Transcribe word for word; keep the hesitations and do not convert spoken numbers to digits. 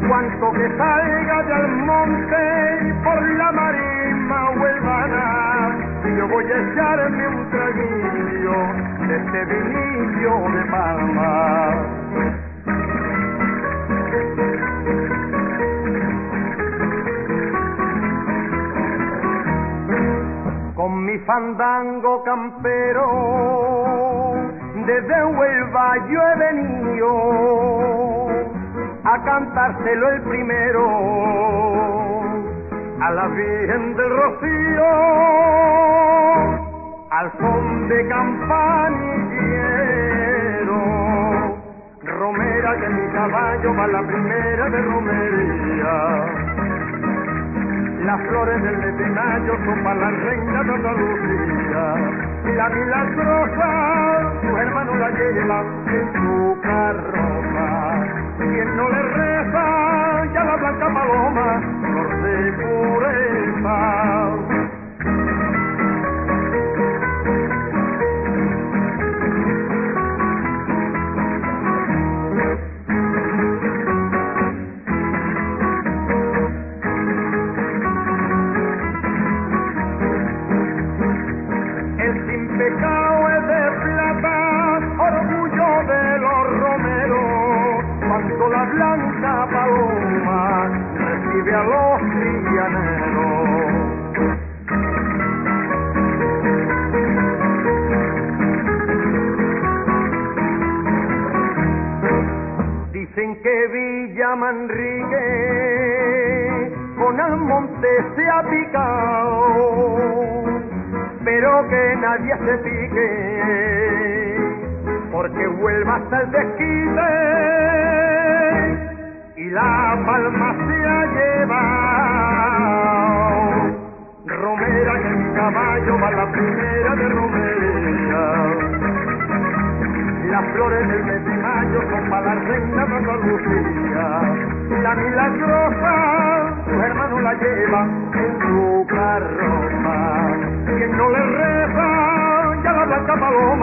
cuanto que salga del monte por la marisma huelvana, yo voy a echarme un traguillo de este vinillo de Palma. Con mi fandango campero desde Huelva yo he venido a cantárselo el primero a la Virgen del Rocío, al son de campanillero. Romera, que mi caballo va la primera de romería. Las flores del mes de mayo son para la reina de Andalucía. La milagrosa, sus hermanos la llevan en su carroza. Quien no le reza, ya la blanca paloma, flor de pureza. Pecado es de plata, orgullo de los romeros, cuando la blanca paloma recibe a los trillaneros. Dicen que Villa Manrique con Almonte se ha picado, pero que nadie se pique, porque Huelva hasta el desquite y la palma se ha llevado. Romera, que mi caballo va la primera de romería. Las flores del mes de mayo son para la reina de Andalucía. La milagrosa, sus hermanos la llevan en su carroza. Quien no le reza, ya la blanca paloma